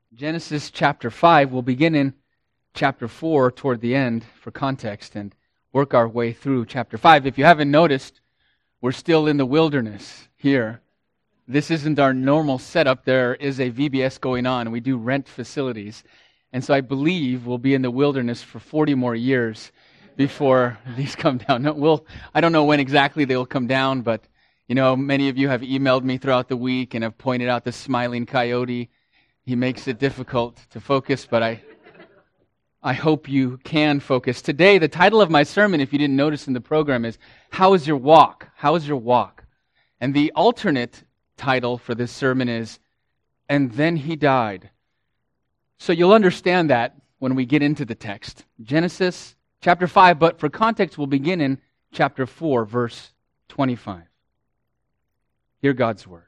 Genesis chapter 5. We'll begin in chapter 4 toward the end for context and work our way through chapter 5. If you haven't noticed, we're still in the wilderness here. This isn't our normal setup. There is a VBS going on. We do rent facilities. And so I believe we'll be in the wilderness for 40 more years before these come down. I don't know when exactly they will come down, but many of you have emailed me throughout the week and have pointed out the smiling coyote. He makes it difficult to focus, but I hope you can focus. Today, the title of my sermon, if you didn't notice in the program, is How is Your Walk? How is your walk? And the alternate title for this sermon is And Then He Died. So you'll understand that when we get into the text. Genesis chapter 5, but for context, we'll begin in chapter 4, verse 25. Hear God's word.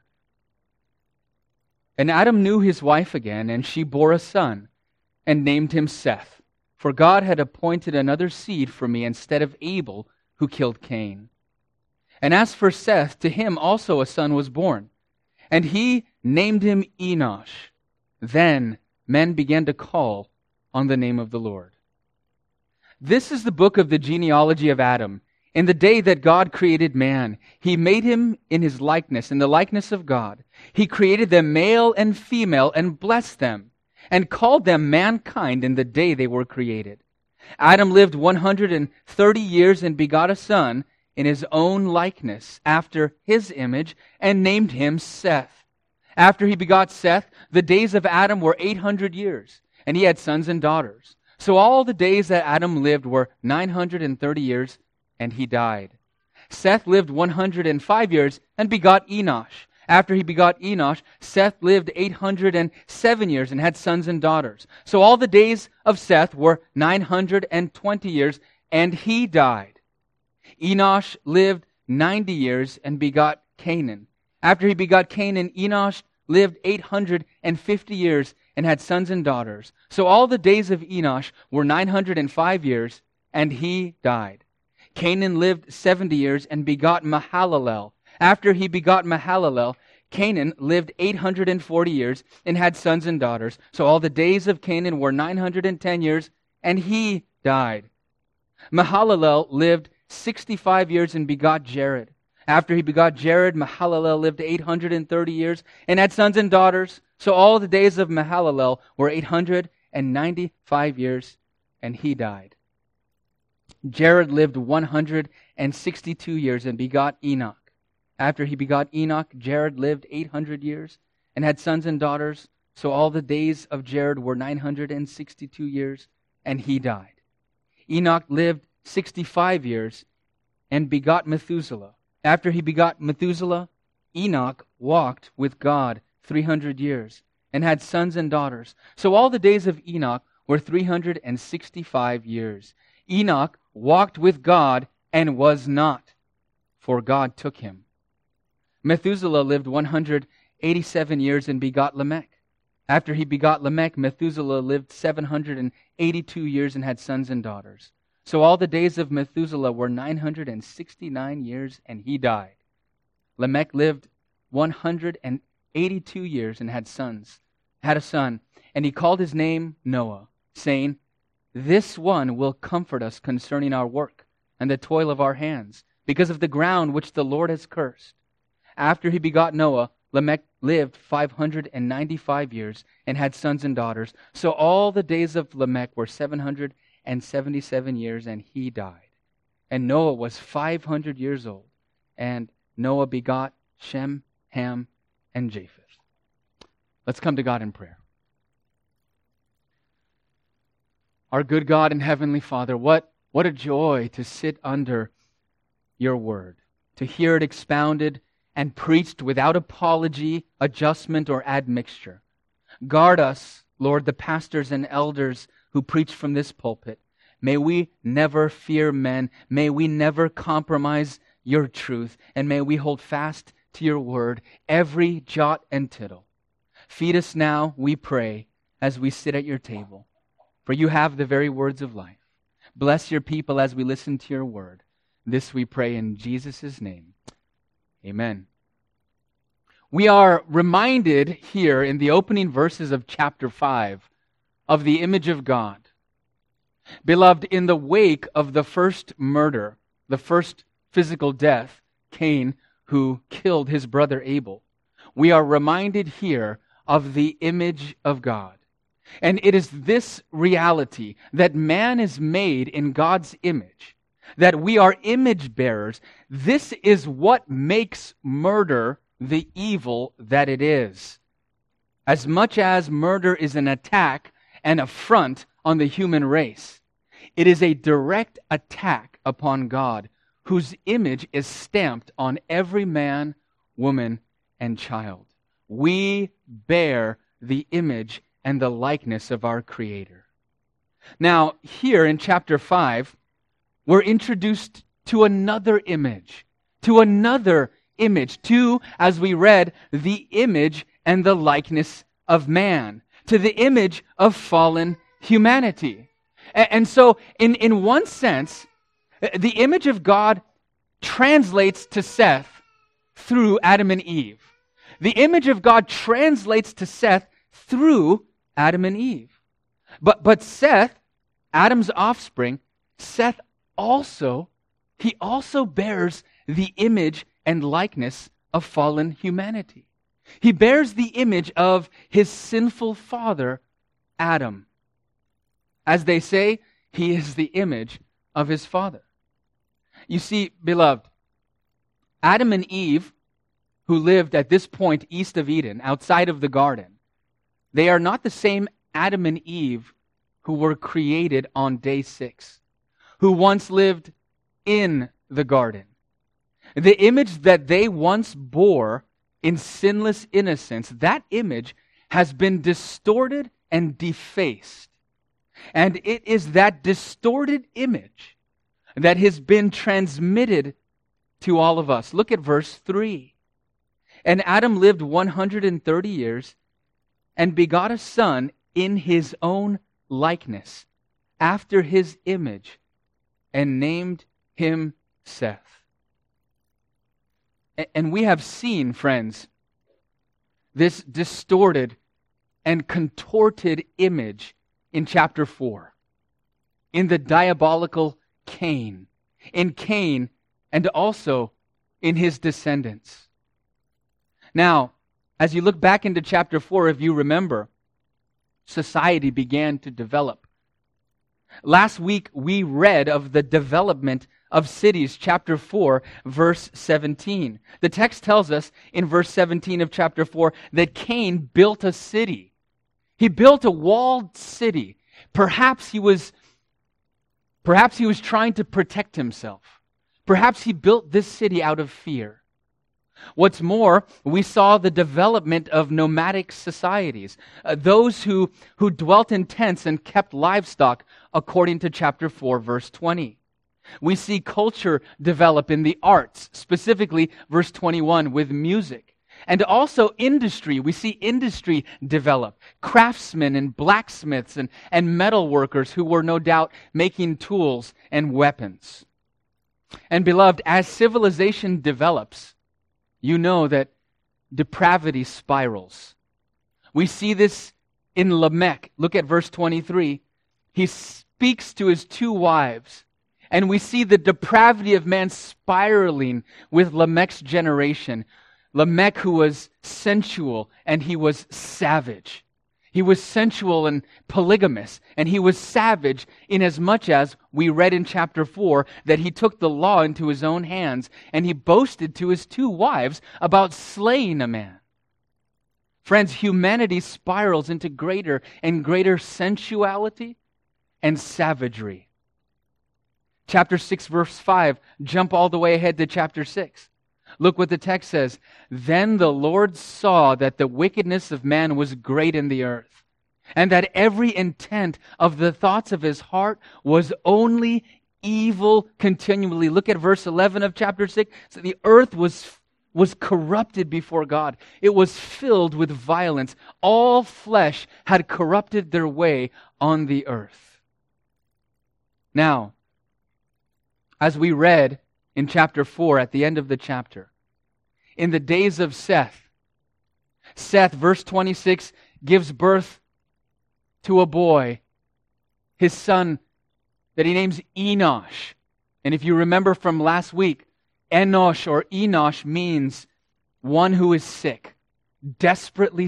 And Adam knew his wife again, and she bore a son, and named him Seth. For God had appointed another seed for me instead of Abel, who killed Cain. And as for Seth, to him also a son was born, and he named him Enosh. Then men began to call on the name of the Lord. This is the book of the genealogy of Adam. In the day that God created man, He made him in His likeness, in the likeness of God. He created them male and female and blessed them and called them mankind in the day they were created. Adam lived 130 years and begot a son in his own likeness after his image and named him Seth. After he begot Seth, the days of Adam were 800 years, and he had sons and daughters. So all the days that Adam lived were 930 years, and he died. Seth lived 105 years and begot Enosh. After he begot Enosh, Seth lived 807 years and had sons and daughters. So all the days of Seth were 920 years, and he died. Enosh lived 90 years and begot Canaan. After he begot Canaan, Enosh lived 850 years and had sons and daughters. So all the days of Enosh were 905 years, and he died. Canaan lived 70 years and begot Mahalalel. After he begot Mahalalel, Canaan lived 840 years and had sons and daughters. So all the days of Canaan were 910 years, and he died. Mahalalel lived 65 years and begot Jared. After he begot Jared, Mahalalel lived 830 years and had sons and daughters. So all the days of Mahalalel were 895 years, and he died. Jared lived 162 years and begot Enoch. After he begot Enoch, Jared lived 800 years and had sons and daughters. So all the days of Jared were 962 years, and he died. Enoch lived 65 years and begot Methuselah. After he begot Methuselah, Enoch walked with God 300 years and had sons and daughters. So all the days of Enoch were 365 years. Enoch walked with God and was not, for God took him. Methuselah lived 187 years and begot Lamech. After he begot Lamech, Methuselah lived 782 years and had sons and daughters. So all the days of Methuselah were 969 years, and he died. Lamech lived 182 years and had a son, and he called his name Noah, saying, This one will comfort us concerning our work and the toil of our hands, because of the ground which the Lord has cursed. After he begot Noah, Lamech lived 595 years and had sons and daughters. So all the days of Lamech were 777 years, and he died. And Noah was 500 years old, and Noah begot Shem, Ham, and Japheth. Let's come to God in prayer. Our good God and Heavenly Father, what a joy to sit under your word, to hear it expounded and preached without apology, adjustment, or admixture. Guard us, Lord, the pastors and elders who preach from this pulpit. May we never fear men. May we never compromise your truth. And may we hold fast to your word, every jot and tittle. Feed us now, we pray, as we sit at your table. For you have the very words of life. Bless your people as we listen to your word. This we pray in Jesus' name. Amen. We are reminded here in the opening verses of chapter 5 of the image of God. Beloved, in the wake of the first murder, the first physical death, Cain, who killed his brother Abel, we are reminded here of the image of God. And it is this reality that man is made in God's image, that we are image bearers. This is what makes murder the evil that it is. As much as murder is an attack and affront on the human race, it is a direct attack upon God, whose image is stamped on every man, woman, and child. We bear the image and the likeness of our Creator. Now, here in chapter 5, we're introduced to another image, as we read, the image and the likeness of man, to the image of fallen humanity. And so, in one sense, the image of God translates to Seth through Adam and Eve. The image of God translates to Seth through Adam and Eve. But Seth, Adam's offspring, Seth also bears the image and likeness of fallen humanity. He bears the image of his sinful father, Adam. As they say, he is the image of his father. You see, beloved, Adam and Eve, who lived at this point east of Eden, outside of the garden, they are not the same Adam and Eve who were created on day 6, who once lived in the garden. The image that they once bore in sinless innocence, that image has been distorted and defaced. And it is that distorted image that has been transmitted to all of us. Look at verse 3. And Adam lived 130 years and begot a son in his own likeness, after his image, and named him Seth. And we have seen, friends, this distorted and contorted image in chapter 4, in the diabolical Cain, and also in his descendants. Now, as you look back into chapter 4, if you remember, society began to develop. Last week, we read of the development of cities, chapter 4, verse 17. The text tells us in verse 17 of chapter 4 that Cain built a city. He built a walled city. Perhaps he was trying to protect himself. Perhaps he built this city out of fear. What's more, we saw the development of nomadic societies, those who dwelt in tents and kept livestock, according to chapter 4, verse 20. We see culture develop in the arts, specifically verse 21 with music. And also industry. We see industry develop. Craftsmen and blacksmiths and metal workers who were no doubt making tools and weapons. And beloved, as civilization develops, you know that depravity spirals. We see this in Lamech. Look at verse 23. He speaks to his 2 wives. And we see the depravity of man spiraling with Lamech's generation. Lamech, who was sensual and he was savage. He was sensual and polygamous, and he was savage inasmuch as we read in chapter 4 that he took the law into his own hands and he boasted to his 2 wives about slaying a man. Friends, humanity spirals into greater and greater sensuality and savagery. Chapter 6, verse 5, jump all the way ahead to chapter 6. Look what the text says. Then the Lord saw that the wickedness of man was great in the earth, and that every intent of the thoughts of his heart was only evil continually. Look at verse 11 of chapter 6. So the earth was corrupted before God. It was filled with violence. All flesh had corrupted their way on the earth. Now, as we read in chapter 4, at the end of the chapter, in the days of Seth, Seth, verse 26, gives birth to a boy, his son, that he names Enosh. And if you remember from last week, Enosh or Enosh means one who is sick, desperately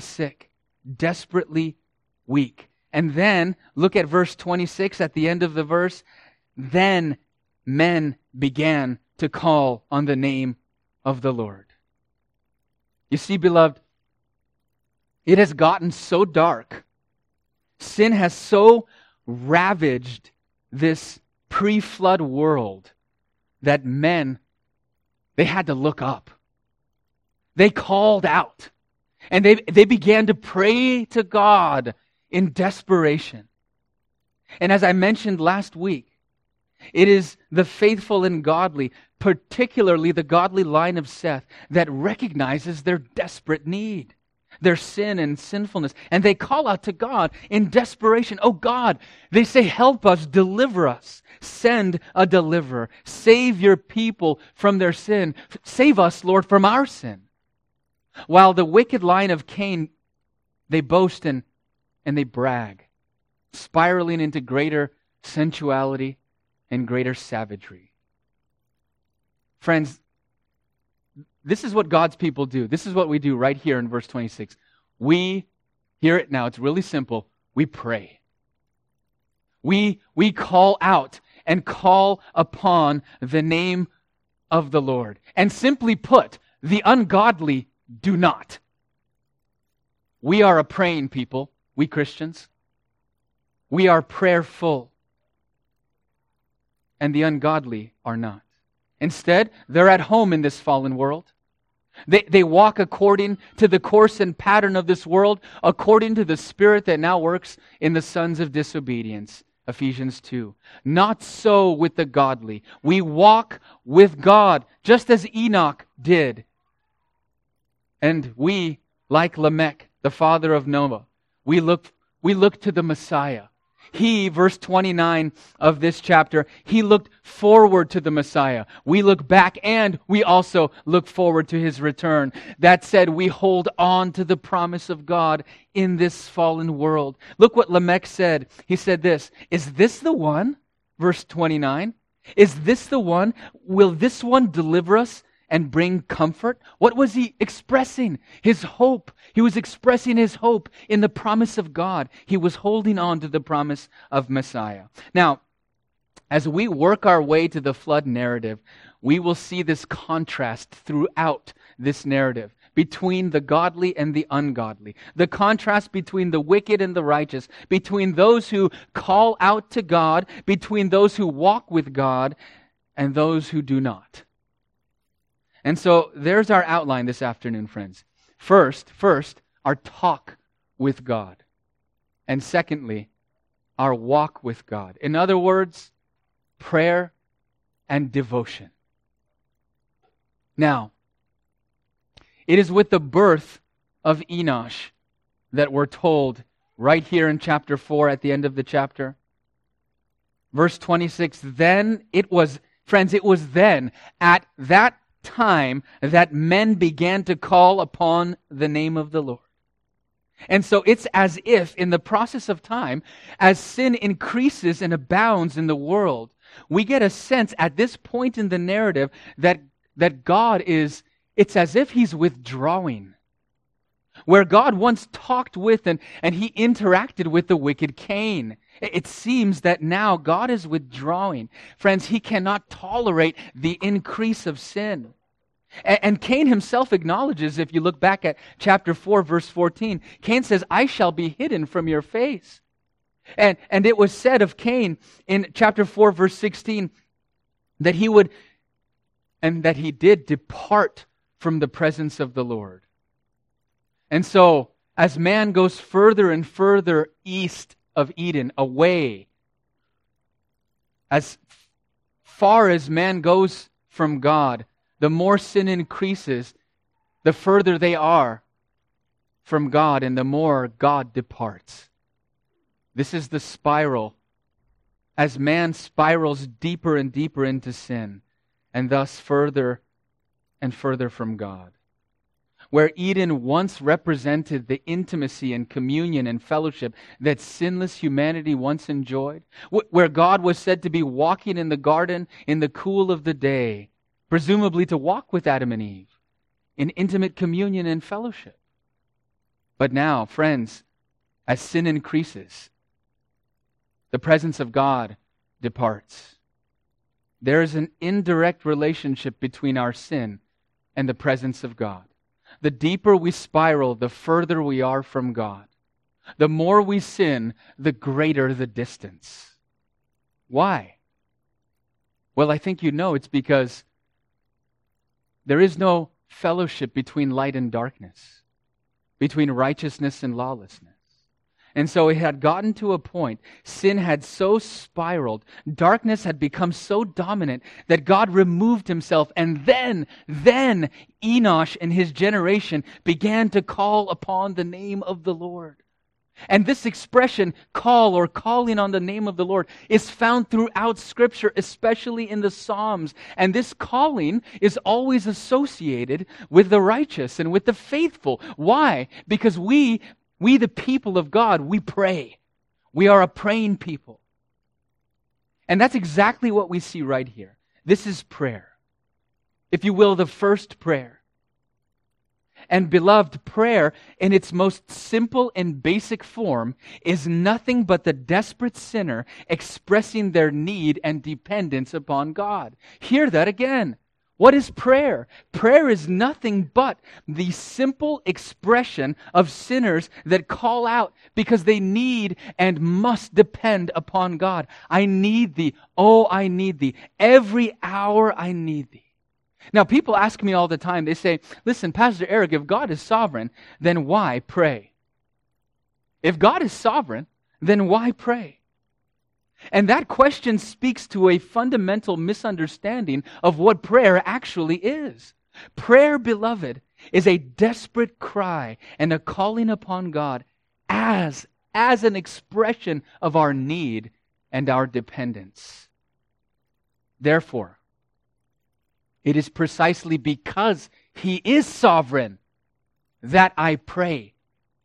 weak. And then, look at verse 26 at the end of the verse. Then men began to call on the name of the Lord. You see, beloved, it has gotten so dark. Sin has so ravaged this pre-flood world that men, they had to look up. They called out. And they began to pray to God in desperation. And as I mentioned last week, it is the faithful and godly, particularly the godly line of Seth, that recognizes their desperate need, their sin and sinfulness. And they call out to God in desperation. Oh God, they say, help us, deliver us, send a deliverer, save your people from their sin. Save us, Lord, from our sin. While the wicked line of Cain, they boast and they brag, spiraling into greater sensuality and greater savagery. Friends, this is what God's people do. This is what we do right here in verse 26. We, hear it now, it's really simple. We pray. We call out and call upon the name of the Lord. And simply put, the ungodly do not. We are a praying people, we Christians. We are prayerful. And the ungodly are not. Instead, they're at home in this fallen world. They walk according to the course and pattern of this world, according to the spirit that now works in the sons of disobedience. Ephesians 2. Not so with the godly. We walk with God, just as Enoch did. And we, like Lamech, the father of Noah, we look to the Messiah. He, verse 29 of this chapter, he looked forward to the Messiah. We look back and we also look forward to his return. That said, we hold on to the promise of God in this fallen world. Look what Lamech said. He said this, is this the one? Verse 29. Is this the one? Will this one deliver us and bring comfort? What was he expressing? His hope. He was expressing his hope in the promise of God. He was holding on to the promise of Messiah. Now, as we work our way to the flood narrative, we will see this contrast throughout this narrative between the godly and the ungodly. The contrast between the wicked and the righteous, between those who call out to God, between those who walk with God, and those who do not. And so there's our outline this afternoon, friends. First, our talk with God. And secondly, our walk with God. In other words, prayer and devotion. Now, it is with the birth of Enosh that we're told right here in chapter 4 at the end of the chapter. Verse 26, then it was then at that time that men began to call upon the name of the Lord. And so it's as if in the process of time, as sin increases and abounds in the world, we get a sense at this point in the narrative that God is, it's as if he's withdrawing. Where God once talked with and he interacted with the wicked Cain. It seems that now God is withdrawing. Friends, he cannot tolerate the increase of sin. And Cain himself acknowledges, if you look back at chapter 4, verse 14, Cain says, I shall be hidden from your face. And it was said of Cain in chapter 4, verse 16, that he would, and that he did depart from the presence of the Lord. And so, as man goes further and further east of Eden, away, as far as man goes from God, the more sin increases, the further they are from God, and the more God departs. This is the spiral. As man spirals deeper and deeper into sin, and thus further and further from God. where Eden once represented the intimacy and communion and fellowship that sinless humanity once enjoyed, where God was said to be walking in the garden in the cool of the day, presumably to walk with Adam and Eve in intimate communion and fellowship. But now, friends, as sin increases, the presence of God departs. There is an indirect relationship between our sin and the presence of God. The deeper we spiral, the further we are from God. The more we sin, the greater the distance. Why? Well, I think you know it's because there is no fellowship between light and darkness, between righteousness and lawlessness. And so it had gotten to a point, sin had so spiraled, darkness had become so dominant that God removed himself, and then Enosh and his generation began to call upon the name of the Lord. And this expression, call or calling on the name of the Lord, is found throughout Scripture, especially in the Psalms. And this calling is always associated with the righteous and with the faithful. Why? Because we the people of God, we pray. We are a praying people. And that's exactly what we see right here. This is prayer. If you will, the first prayer. And beloved, prayer in its most simple and basic form is nothing but the desperate sinner expressing their need and dependence upon God. Hear that again. What is prayer? Prayer is nothing but the simple expression of sinners that call out because they need and must depend upon God. I need thee. Oh, I need thee. Every hour I need thee. Now, people ask me all the time, they say, listen, Pastor Eric, if God is sovereign, then why pray? If God is sovereign, then why pray? And that question speaks to a fundamental misunderstanding of what prayer actually is. Prayer, beloved, is a desperate cry and a calling upon God as an expression of our need and our dependence. Therefore, it is precisely because He is sovereign that I pray.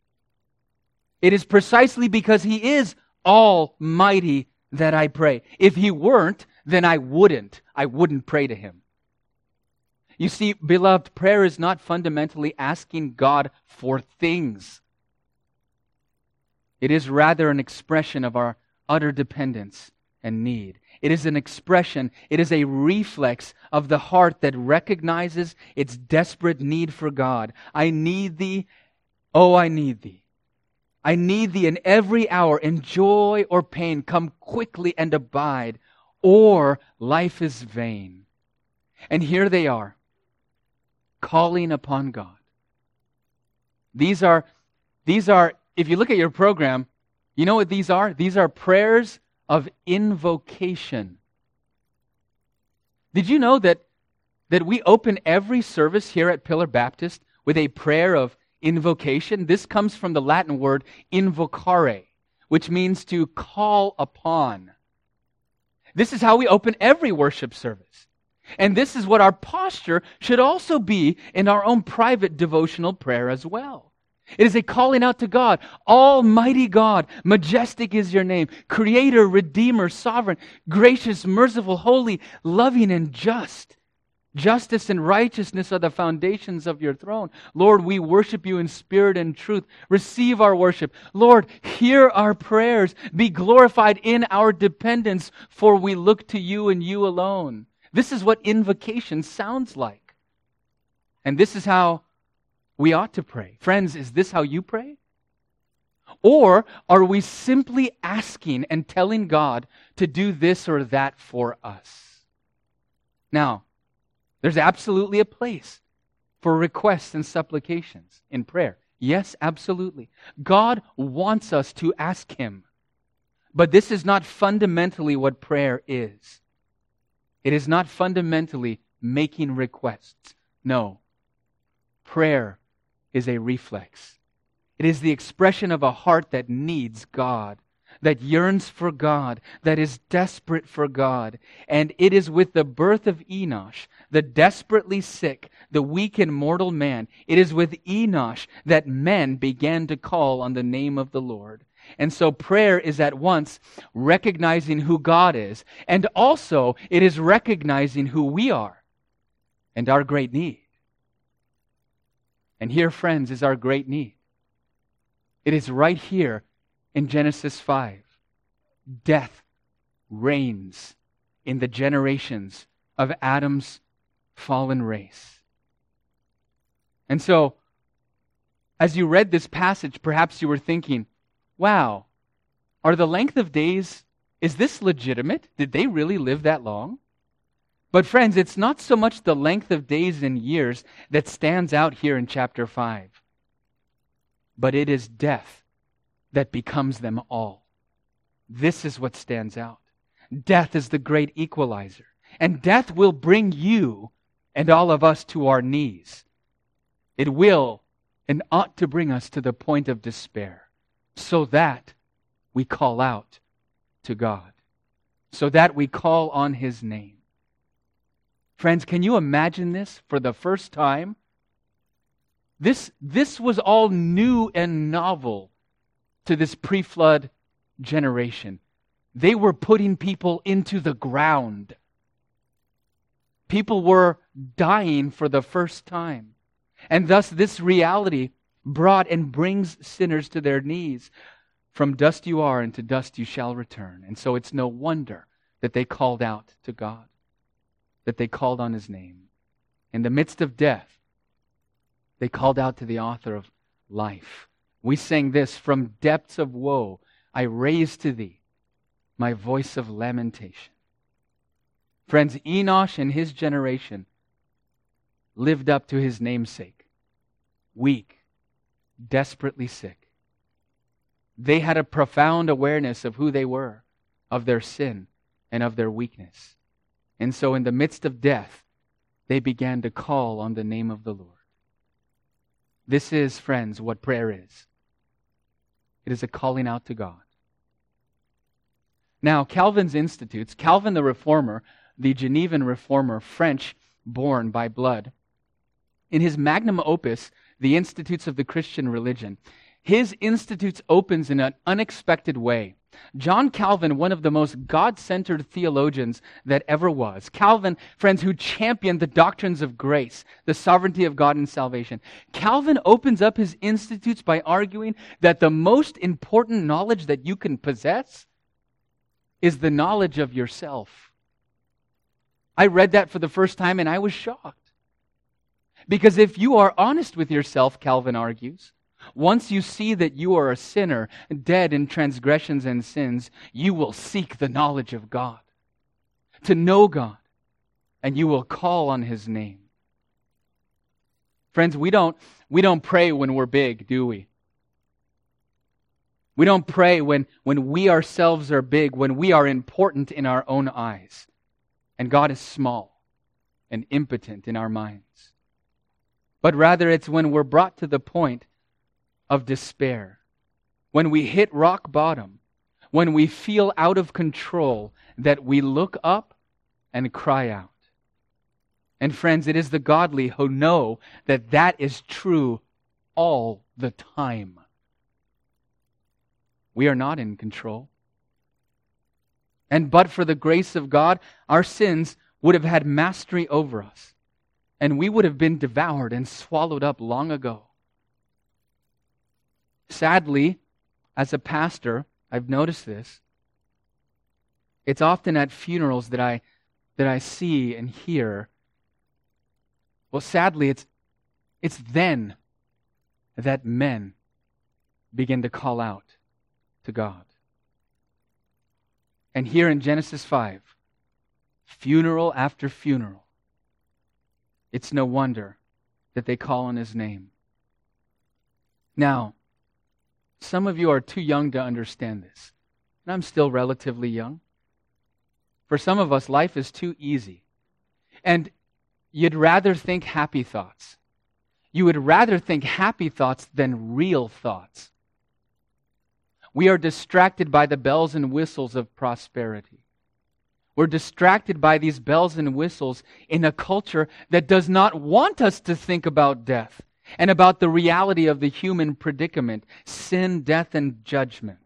It is precisely because He is almighty that I pray. If He weren't, then I wouldn't pray to Him. You see, beloved, prayer is not fundamentally asking God for things. It is rather an expression of our utter dependence and need. It is an expression, it is a reflex of the heart that recognizes its desperate need for God. I need thee, oh, I need thee. I need thee in every hour, in joy or pain. Come quickly and abide, or life is vain. And here they are, calling upon God. These are, if you look at your program, you know what these are? These are prayers of invocation. Did you know that we open every service here at Pillar Baptist with a prayer of invocation? This comes from the Latin word invocare, which means to call upon. This is how we open every worship service. And this is what our posture should also be in our own private devotional prayer as well. It is a calling out to God. Almighty God, majestic is your name. Creator, Redeemer, Sovereign, gracious, merciful, holy, loving, and just. Justice and righteousness are the foundations of your throne. Lord, we worship you in spirit and truth. Receive our worship. Lord, hear our prayers. Be glorified in our dependence, for we look to you and you alone. This is what invocation sounds like. And this is how we ought to pray. Friends, is this how you pray? Or are we simply asking and telling God to do this or that for us? Now, there's absolutely a place for requests and supplications in prayer. Yes, absolutely. God wants us to ask Him. But this is not fundamentally what prayer is. It is not fundamentally making requests. No. Prayer is a reflex. It is the expression of a heart that needs God. that yearns for God, that is desperate for God. And it is with the birth of Enosh, the desperately sick, the weak and mortal man, it is with Enosh that men began to call on the name of the Lord. And so prayer is at once recognizing who God is, and also it is recognizing who we are and our great need. And here, friends, is our great need. It is right here in Genesis 5. Death reigns in the generations of Adam's fallen race. And so, as you read this passage, perhaps you were thinking, wow, are the length of days, is this legitimate? Did they really live that long? But friends, it's not so much the length of days and years that stands out here in chapter 5, but it is death that becomes them all. This is what stands out. Death is the great equalizer, and death will bring you and all of us to our knees. It will and ought to bring us to the point of despair, so that we call out to God, so that we call on His name. Friends, can you imagine this for the first time? This was all new and novel to this pre-flood generation. They were putting people into the ground. People were dying for the first time. And thus this reality brought and brings sinners to their knees. From dust you are, and to dust you shall return. And so it's no wonder that they called out to God, that they called on His name. In the midst of death, they called out to the author of life. We sang this, from depths of woe, I raise to Thee my voice of lamentation. Friends, Enosh and his generation lived up to his namesake. Weak, desperately sick. They had a profound awareness of who they were, of their sin, and of their weakness. And so in the midst of death, they began to call on the name of the Lord. This is, friends, what prayer is. It is a calling out to God. Now, Calvin's Institutes, Calvin the Reformer, the Genevan Reformer, French born by blood, in his magnum opus, The Institutes of the Christian Religion, his Institutes opens in an unexpected way. John Calvin, one of the most God-centered theologians that ever was. Calvin, friends, who championed the doctrines of grace, the sovereignty of God and salvation. Calvin opens up his Institutes by arguing that the most important knowledge that you can possess is the knowledge of yourself. I read that for the first time and I was shocked. Because if you are honest with yourself, Calvin argues, once you see that you are a sinner, dead in transgressions and sins, you will seek the knowledge of God, to know God, and you will call on His name. Friends, we don't pray when we're big, do we? We don't pray when we ourselves are big, when we are important in our own eyes, and God is small and impotent in our minds. But rather it's when we're brought to the point of despair, when we hit rock bottom, when we feel out of control, that we look up and cry out. And friends, it is the godly who know that that is true all the time. We are not in control. And but for the grace of God, our sins would have had mastery over us, and we would have been devoured and swallowed up long ago. Sadly, as a pastor, I've noticed this. It's often at funerals that I see and hear. Well, sadly, it's then that men begin to call out to God. And here in Genesis 5, funeral after funeral, it's no wonder that they call on His name. Now, some of you are too young to understand this, and I'm still relatively young. For some of us, life is too easy, and you'd rather think happy thoughts. You would rather think happy thoughts than real thoughts. We are distracted by the bells and whistles of prosperity. We're distracted by these bells and whistles in a culture that does not want us to think about death and about the reality of the human predicament, sin, death, and judgment.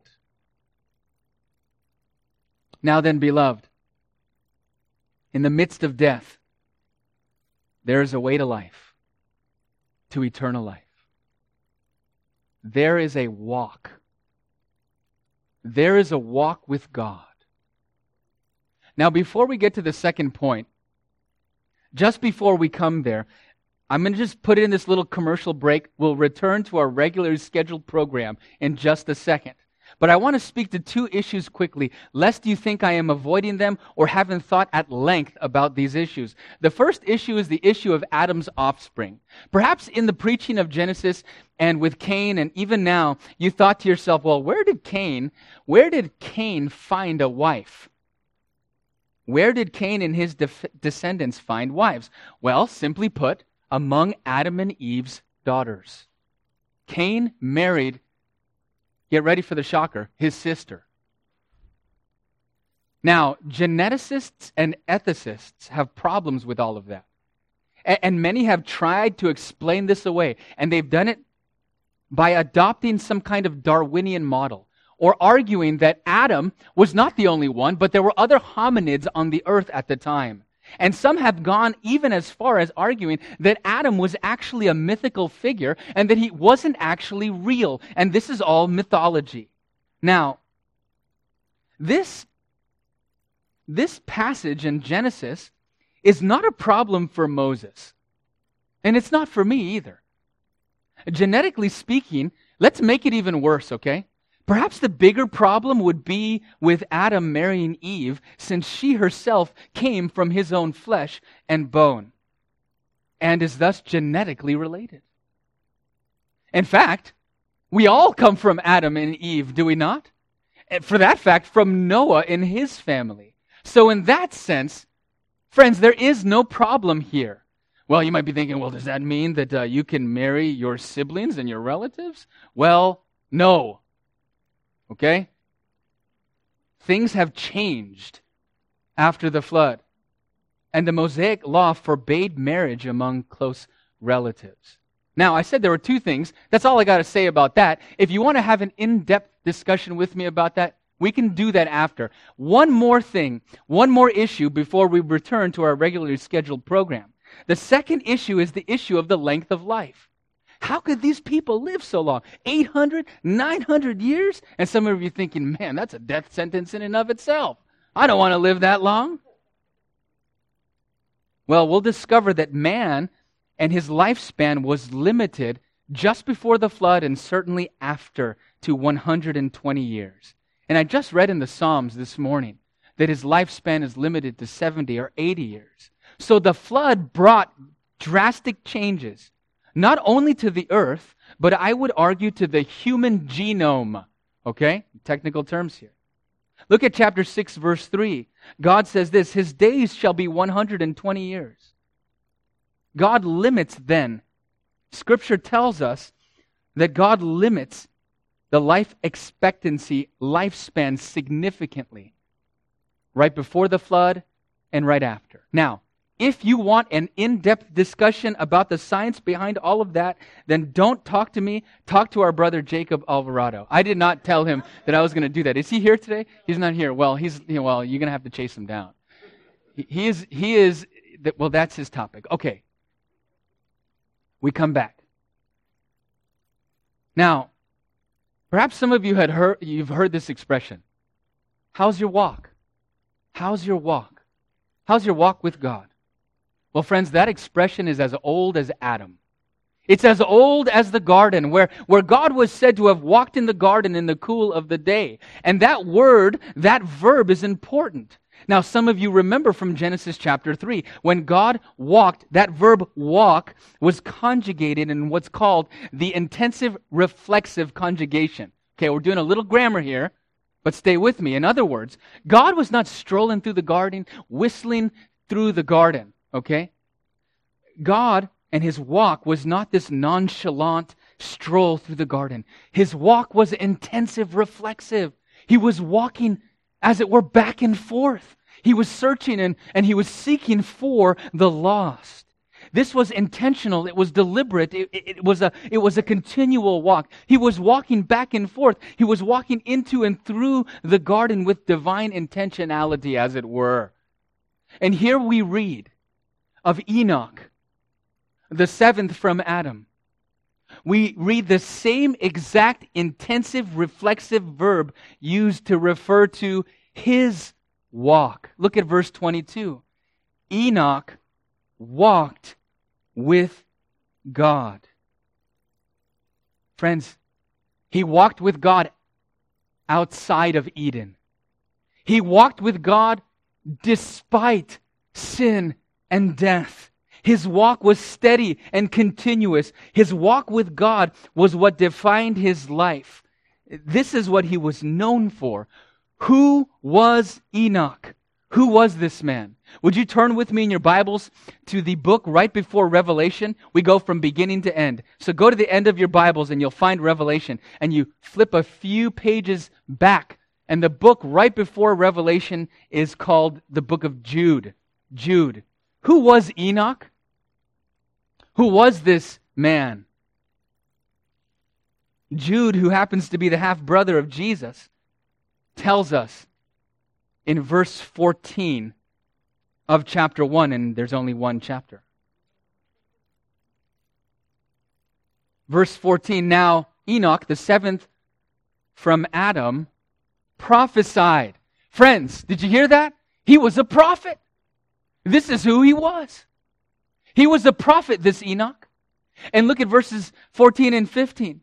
Now then, beloved, in the midst of death, there is a way to life, to eternal life. There is a walk. There is a walk with God. Now, before we get to the second point, just before we come there, I'm going to just put it in this little commercial break. We'll return to our regularly scheduled program in just a second. But I want to speak to two issues quickly, lest you think I am avoiding them or haven't thought at length about these issues. The first issue is the issue of Adam's offspring. Perhaps in the preaching of Genesis and with Cain, and even now, you thought to yourself, well, where did Cain find a wife? Where did Cain and his descendants find wives? Well, simply put, among Adam and Eve's daughters. Cain married, get ready for the shocker, his sister. Now, geneticists and ethicists have problems with all of that. And many have tried to explain this away, and they've done it by adopting some kind of Darwinian model, or arguing that Adam was not the only one, but there were other hominids on the earth at the time. And some have gone even as far as arguing that Adam was actually a mythical figure and that he wasn't actually real. And this is all mythology. Now, this passage in Genesis is not a problem for Moses. And it's not for me either. Genetically speaking, let's make it even worse, okay? Perhaps the bigger problem would be with Adam marrying Eve, since she herself came from his own flesh and bone, and is thus genetically related. In fact, we all come from Adam and Eve, do we not? And for that fact, from Noah and his family. So in that sense, friends, there is no problem here. Well, you might be thinking, well, does that mean that you can marry your siblings and your relatives? Well, no. Okay? Things have changed after the flood. And the Mosaic law forbade marriage among close relatives. Now, I said there were two things. That's all I got to say about that. If you want to have an in-depth discussion with me about that, we can do that after. One more thing, one more issue before we return to our regularly scheduled program. The second issue is the issue of the length of life. How could these people live so long? 800, 900 years? And some of you thinking, man, that's a death sentence in and of itself. I don't want to live that long. Well, we'll discover that man and his lifespan was limited just before the flood and certainly after to 120 years. And I just read in the Psalms this morning that his lifespan is limited to 70 or 80 years. So the flood brought drastic changes, not only to the earth, but I would argue to the human genome. Okay? Technical terms here. Look at chapter 6, verse 3. God says this, his days shall be 120 years. God limits then. Scripture tells us that God limits the life expectancy, lifespan significantly, right before the flood and right after. Now, if you want an in-depth discussion about the science behind all of that, then don't talk to me. Talk to our brother Jacob Alvarado. I did not tell him that I was going to do that. Is he here today? He's not here. Well, you're going to have to chase him down. He is. Well, that's his topic. Okay. We come back. Now, perhaps some of you you've heard this expression. How's your walk? How's your walk? How's your walk with God? Well, friends, that expression is as old as Adam. It's as old as the garden, where God was said to have walked in the garden in the cool of the day. And that word, that verb is important. Now, some of you remember from Genesis chapter 3, when God walked, that verb walk was conjugated in what's called the intensive reflexive conjugation. Okay, we're doing a little grammar here, but stay with me. In other words, God was not strolling through the garden, whistling through the garden. Okay? God and his walk was not this nonchalant, stroll through the garden. His walk was intensive, reflexive. He was walking, as it were, back and forth. He was searching and he was seeking for the lost. This was intentional. It was deliberate. It was a continual walk. He was walking back and forth. He was walking into and through the garden with divine intentionality, as it were. And here we read of Enoch, the seventh from Adam. We read the same exact intensive, reflexive verb used to refer to his walk. Look at verse 22. Enoch walked with God. Friends, he walked with God outside of Eden. He walked with God despite sin and death. His walk was steady and continuous. His walk with God was what defined his life. This is what he was known for. Who was Enoch? Who was this man? Would you turn with me in your Bibles to the book right before Revelation? We go from beginning to end. So go to the end of your Bibles and you'll find Revelation. And you flip a few pages back. And the book right before Revelation is called the book of Jude. Jude. Who was Enoch? Who was this man? Jude, who happens to be the half-brother of Jesus, tells us in verse 14 of chapter 1, and there's only one chapter. Verse 14, now Enoch, the seventh from Adam, prophesied. Friends, did you hear that? He was a prophet. This is who he was. He was a prophet, this Enoch. And look at verses 14 and 15.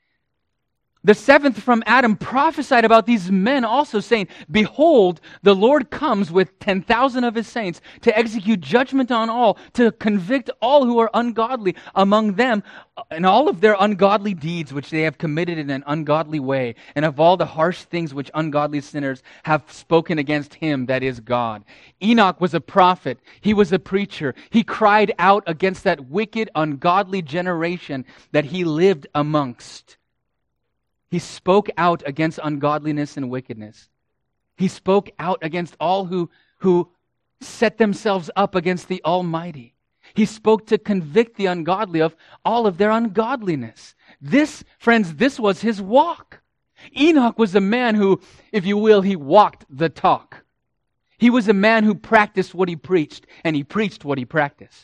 The seventh from Adam prophesied about these men also, saying, behold, the Lord comes with 10,000 of his saints to execute judgment on all, to convict all who are ungodly among them, and all of their ungodly deeds which they have committed in an ungodly way, and of all the harsh things which ungodly sinners have spoken against him, that is God. Enoch was a prophet. He was a preacher. He cried out against that wicked, ungodly generation that he lived amongst. He spoke out against ungodliness and wickedness. He spoke out against all who set themselves up against the Almighty. He spoke to convict the ungodly of all of their ungodliness. This, friends, this was his walk. Enoch was a man who, if you will, he walked the talk. He was a man who practiced what he preached, and he preached what he practiced.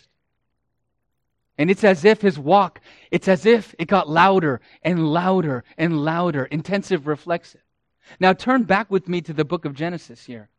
And it's as if his walk, it's as if it got louder and louder and louder, intensive, reflexive. Now turn back with me to the book of Genesis here.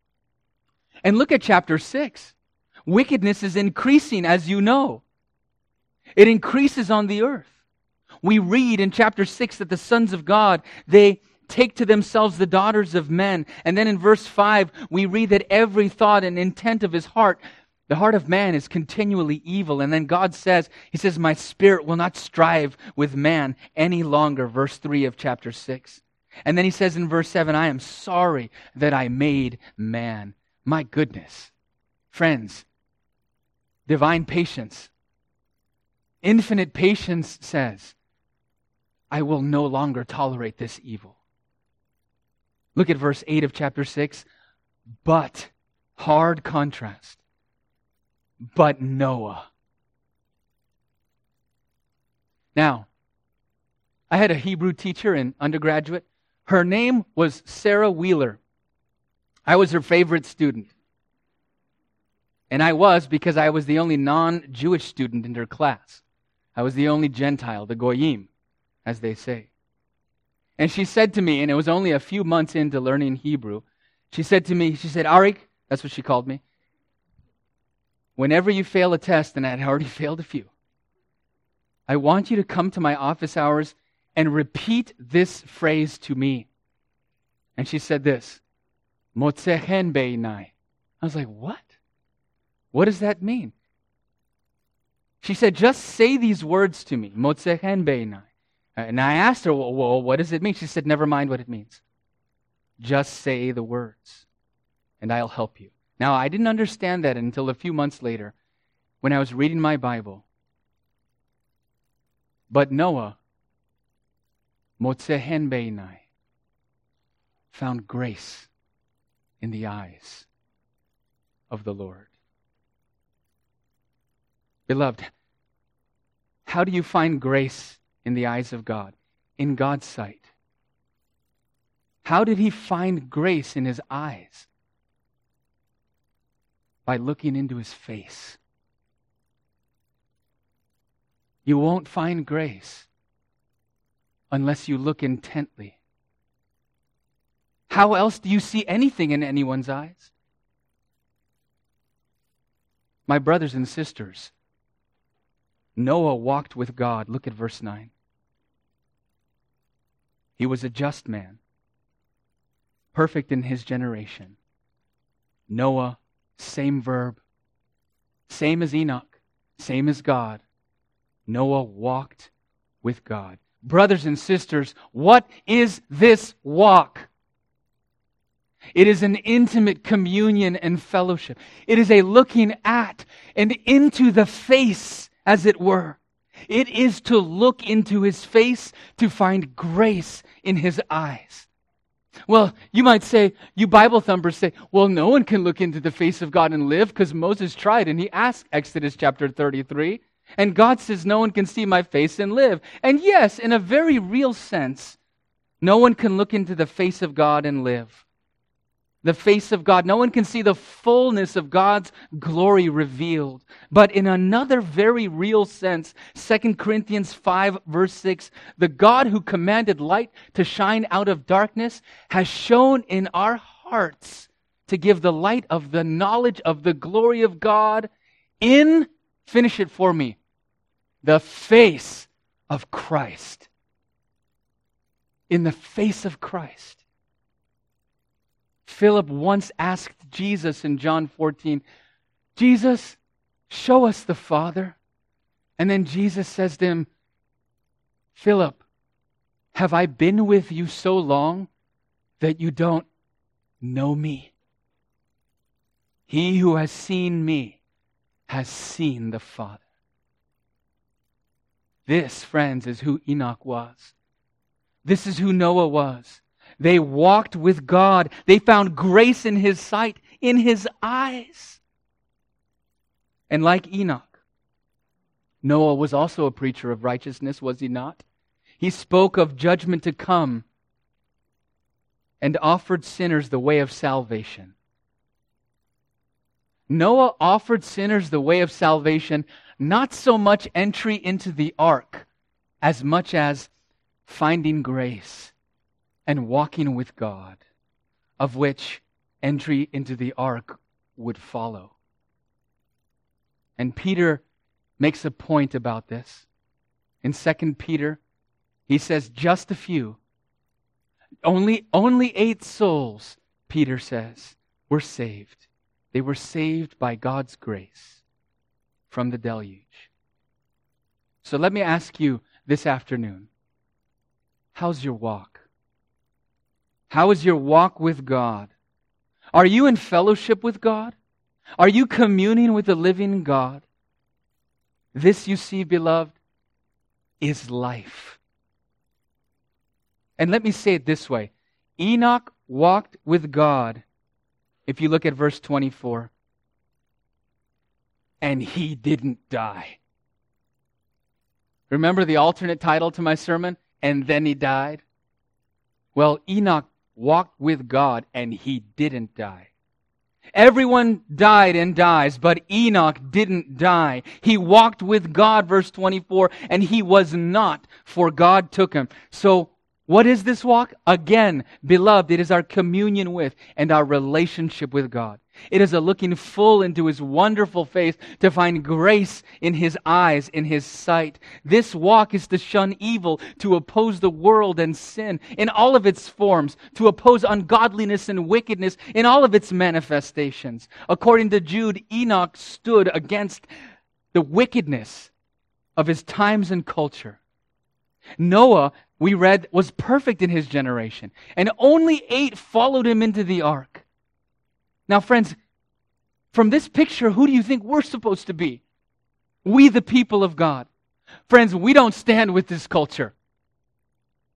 And look at chapter 6. Wickedness is increasing, as you know. It increases on the earth. We read in chapter 6 that the sons of God, they take to themselves the daughters of men. And then in verse 5, we read that every thought and intent of his heart, the heart of man is continually evil. And then God says, he says, my spirit will not strive with man any longer. Verse 3 of chapter 6. And then he says in verse 7, I am sorry that I made man. My goodness. Friends, divine patience, infinite patience says, I will no longer tolerate this evil. Look at verse 8 of chapter 6. But, hard contrast, but Noah. Now, I had a Hebrew teacher in undergraduate. Her name was Sarah Wheeler. I was her favorite student. And I was because I was the only non-Jewish student in her class. I was the only Gentile, the Goyim, as they say. And she said to me, and it was only a few months into learning Hebrew, she said, Arik, that's what she called me, whenever you fail a test, and I had already failed a few, I want you to come to my office hours and repeat this phrase to me. And she said this, Motzeh chen be'inai. I was like, what? What does that mean? She said, just say these words to me, Motzeh chen be'inai. And I asked her, well, what does it mean? She said, never mind what it means. Just say the words, and I'll help you. Now, I didn't understand that until a few months later when I was reading my Bible. But Noah motzehen beinai, found grace in the eyes of the Lord. Beloved, how do you find grace in the eyes of God? In God's sight. How did he find grace in his eyes? By looking into his face. You won't find grace unless you look intently. How else do you see anything in anyone's eyes? My brothers and sisters, Noah walked with God. Look at verse 9. He was a just man, perfect in his generation. Noah, same verb, same as Enoch, same as God. Noah walked with God. Brothers and sisters, what is this walk? It is an intimate communion and fellowship. It is a looking at and into the face, as it were. It is to look into his face to find grace in his eyes. Well, you might say, you Bible thumpers say, well, no one can look into the face of God and live because Moses tried and he asked, Exodus chapter 33. And God says, no one can see my face and live. And yes, in a very real sense, no one can look into the face of God and live. The face of God. No one can see the fullness of God's glory revealed. But in another very real sense, 2 Corinthians 5 verse 6, the God who commanded light to shine out of darkness has shone in our hearts to give the light of the knowledge of the glory of God in, finish it for me, the face of Christ. In the face of Christ. Philip once asked Jesus in John 14, Jesus, show us the Father. And then Jesus says to him, Philip, have I been with you so long that you don't know me? He who has seen me has seen the Father. This, friends, is who Enoch was. This is who Noah was. They walked with God. They found grace in his sight, in his eyes. And like Enoch, Noah was also a preacher of righteousness, was he not? He spoke of judgment to come and offered sinners the way of salvation. Noah offered sinners the way of salvation, not so much entry into the ark, as much as finding grace and walking with God, of which entry into the ark would follow. And Peter makes a point about this. In 2 Peter, he says, just a few. Only 8 souls, Peter says, were saved. They were saved by God's grace from the deluge. So let me ask you this afternoon, how's your walk? How is your walk with God? Are you in fellowship with God? Are you communing with the living God? This, you see, beloved, is life. And let me say it this way. Enoch walked with God, if you look at verse 24, and he didn't die. Remember the alternate title to my sermon? And then he died? Well, Enoch walked with God and he didn't die. Everyone died and dies, but Enoch didn't die. He walked with God, verse 24, and he was not, for God took him. So, what is this walk? Again, beloved, it is our communion with and our relationship with God. It is a looking full into His wonderful face to find grace in His eyes, in His sight. This walk is to shun evil, to oppose the world and sin in all of its forms, to oppose ungodliness and wickedness in all of its manifestations. According to Jude, Enoch stood against the wickedness of his times and culture. Noah, we read, was perfect in his generation, and only 8 followed him into the ark. Now, friends, from this picture, who do you think we're supposed to be? We, the people of God. Friends, we don't stand with this culture.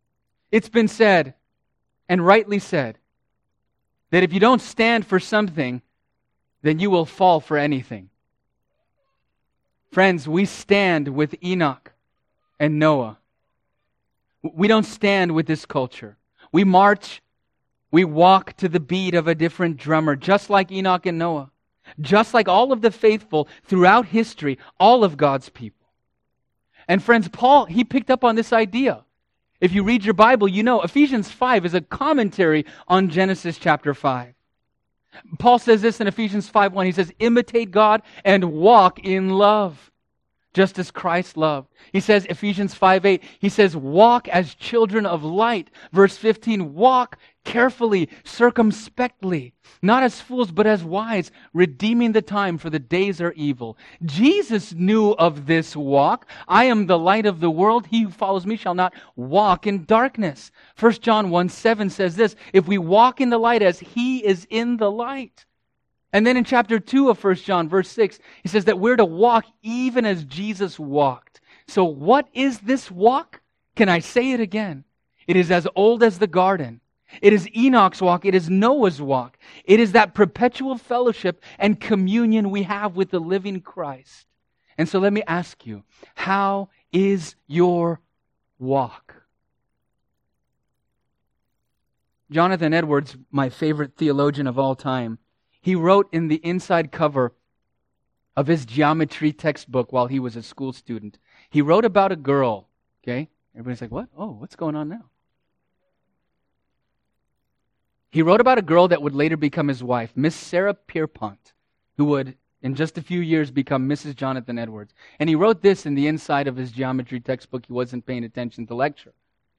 It's been said, and rightly said, that if you don't stand for something, then you will fall for anything. Friends, we stand with Enoch and Noah. We don't stand with this culture. We march, we walk to the beat of a different drummer, just like Enoch and Noah. Just like all of the faithful throughout history, all of God's people. And friends, Paul, he picked up on this idea. If you read your Bible, you know Ephesians 5 is a commentary on Genesis chapter 5. Paul says this in Ephesians 5:1. He says, imitate God and walk in love, just as Christ loved. He says, Ephesians 5:8, he says, walk as children of light. Verse 15, walk carefully, circumspectly, not as fools, but as wise, redeeming the time, for the days are evil. Jesus knew of this walk. I am the light of the world. He who follows me shall not walk in darkness. 1 John 1:7 says this, if we walk in the light as He is in the light. And then in chapter 2 of 1 John, verse 6, he says that we're to walk even as Jesus walked. So what is this walk? Can I say it again? It is as old as the garden. It is Enoch's walk. It is Noah's walk. It is that perpetual fellowship and communion we have with the living Christ. And so let me ask you, how is your walk? Jonathan Edwards, my favorite theologian of all time, he wrote in the inside cover of his geometry textbook while he was a school student. He wrote about a girl, okay? Everybody's like, what? Oh, what's going on now? He wrote about a girl that would later become his wife, Miss Sarah Pierpont, who would, in just a few years, become Mrs. Jonathan Edwards. And he wrote this in the inside of his geometry textbook. He wasn't paying attention to lecture.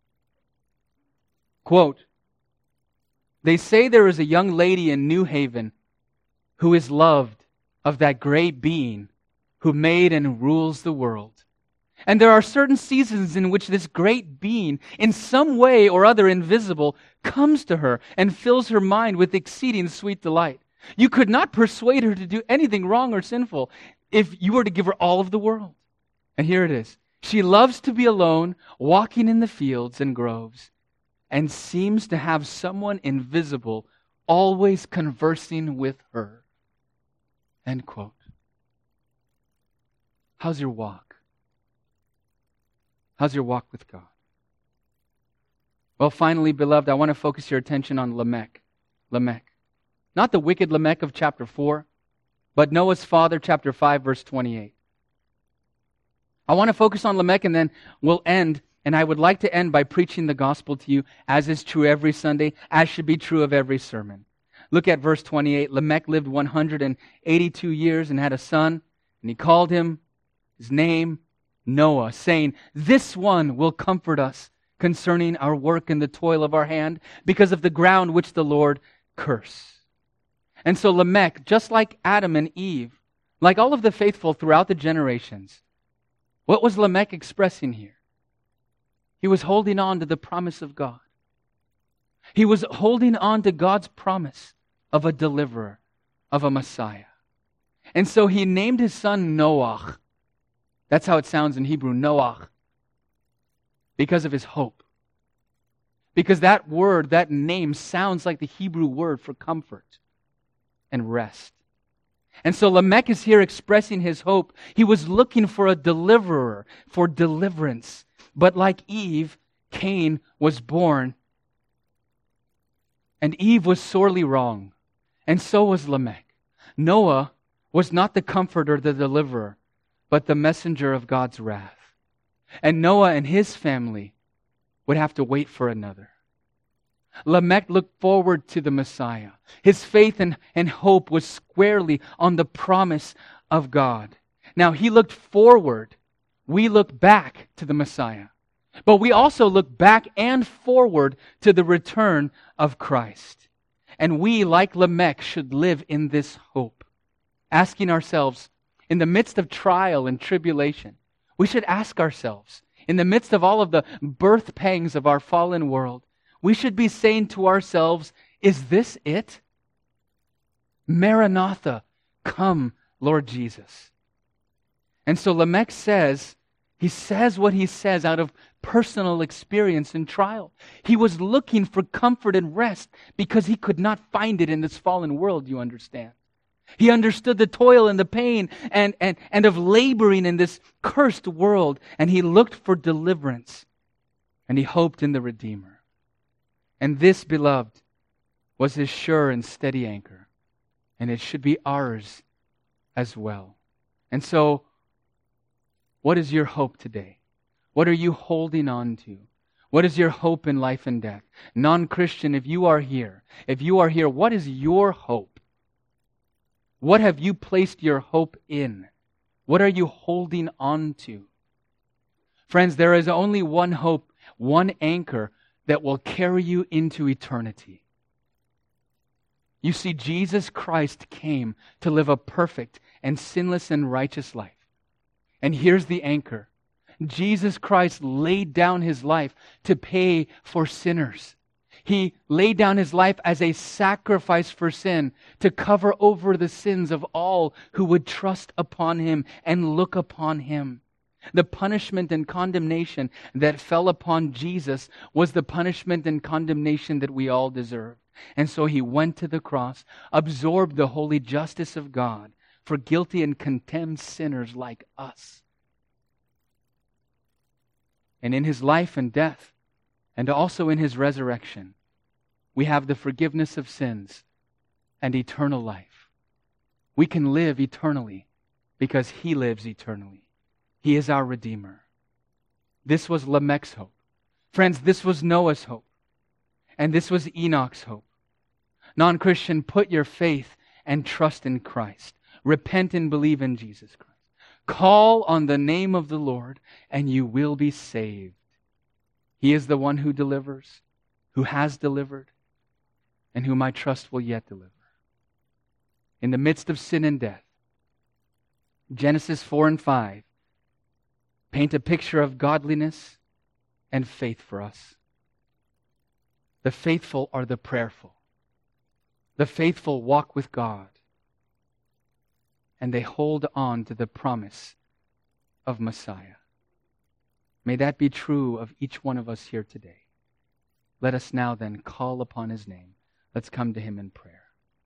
Quote, they say there is a young lady in New Haven who is loved of that great being who made and rules the world. And there are certain seasons in which this great being, in some way or other invisible, comes to her and fills her mind with exceeding sweet delight. You could not persuade her to do anything wrong or sinful if you were to give her all of the world. And here it is. She loves to be alone, walking in the fields and groves, and seems to have someone invisible always conversing with her. End quote. How's your walk? How's your walk with God? Well, finally, beloved, I want to focus your attention on Lamech. Lamech. Not the wicked Lamech of chapter 4, but Noah's father, chapter 5, verse 28. I want to focus on Lamech, and then we'll end. And I would like to end by preaching the gospel to you, as is true every Sunday, as should be true of every sermon. Look at verse 28. Lamech lived 182 years and had a son, and he called his name Noah, saying, this one will comfort us concerning our work and the toil of our hand, because of the ground which the Lord cursed. And so Lamech, just like Adam and Eve, like all of the faithful throughout the generations, what was Lamech expressing here? He was holding on to the promise of God. He was holding on to God's promise of a deliverer, of a Messiah. And so he named his son Noach. That's how it sounds in Hebrew, Noach. Because of his hope. Because that word, that name, sounds like the Hebrew word for comfort and rest. And so Lamech is here expressing his hope. He was looking for a deliverer, for deliverance. But like Eve, Cain was born. And Eve was sorely wrong. And so was Lamech. Noah was not the comforter, the deliverer, but the messenger of God's wrath. And Noah and his family would have to wait for another. Lamech looked forward to the Messiah. His faith and hope was squarely on the promise of God. Now, he looked forward. We look back to the Messiah. But we also look back and forward to the return of Christ. And we, like Lamech, should live in this hope, asking ourselves, in the midst of trial and tribulation, we should ask ourselves, in the midst of all of the birth pangs of our fallen world, we should be saying to ourselves, is this it? Maranatha, come, Lord Jesus. And so Lamech says He says what he says out of personal experience and trial. He was looking for comfort and rest because he could not find it in this fallen world, you understand. He understood the toil and the pain and of laboring in this cursed world, and he looked for deliverance, and he hoped in the Redeemer. And this, beloved, was his sure and steady anchor, and it should be ours as well. And so, what is your hope today? What are you holding on to? What is your hope in life and death? Non-Christian, if you are here, what is your hope? What have you placed your hope in? What are you holding on to? Friends, there is only one hope, one anchor that will carry you into eternity. You see, Jesus Christ came to live a perfect and sinless and righteous life. And here's the anchor. Jesus Christ laid down his life to pay for sinners. He laid down his life as a sacrifice for sin to cover over the sins of all who would trust upon him and look upon him. The punishment and condemnation that fell upon Jesus was the punishment and condemnation that we all deserve. And so he went to the cross, absorbed the holy justice of God for guilty and condemned sinners like us. And in his life and death, and also in his resurrection, we have the forgiveness of sins and eternal life. We can live eternally because he lives eternally. He is our Redeemer. This was Lamech's hope. Friends, this was Noah's hope. And this was Enoch's hope. Non-Christian, put your faith and trust in Christ. Repent and believe in Jesus Christ. Call on the name of the Lord and you will be saved. He is the one who delivers, who has delivered, and whom I trust will yet deliver. In the midst of sin and death, Genesis 4 and 5 paint a picture of godliness and faith for us. The faithful are the prayerful. The faithful walk with God. And they hold on to the promise of Messiah. May that be true of each one of us here today. Let us now then call upon his name. Let's come to him in prayer.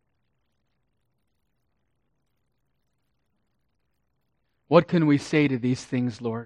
What can we say to these things, Lord?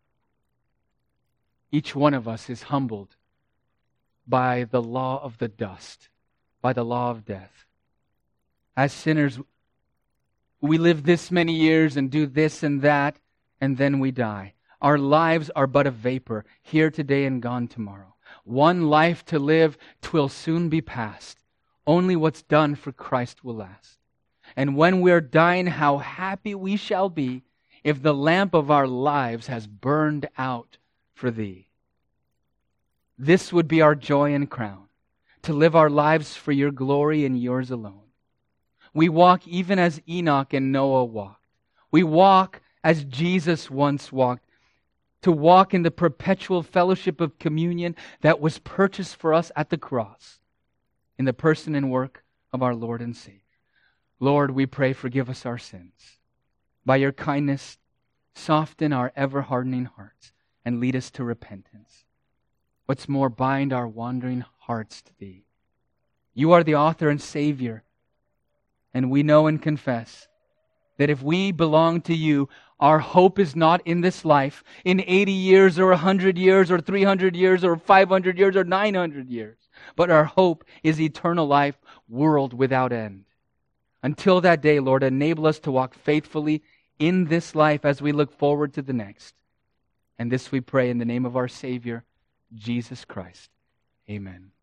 Each one of us is humbled by the law of the dust, by the law of death. As sinners, we live this many years and do this and that, and then we die. Our lives are but a vapor, here today and gone tomorrow. One life to live, 'twill soon be past. Only what's done for Christ will last. And when we're dying, how happy we shall be if the lamp of our lives has burned out for Thee. This would be our joy and crown, to live our lives for Your glory and Yours alone. We walk even as Enoch and Noah walked. We walk as Jesus once walked, to walk in the perpetual fellowship of communion that was purchased for us at the cross, in the person and work of our Lord and Savior. Lord, we pray, forgive us our sins. By Your kindness, soften our ever-hardening hearts and lead us to repentance. What's more, bind our wandering hearts to Thee. You are the author and Savior, and we know and confess that if we belong to You, our hope is not in this life, in 80 years or 100 years or 300 years or 500 years or 900 years, but our hope is eternal life, world without end. Until that day, Lord, enable us to walk faithfully in this life as we look forward to the next. And this we pray in the name of our Savior, Jesus Christ. Amen.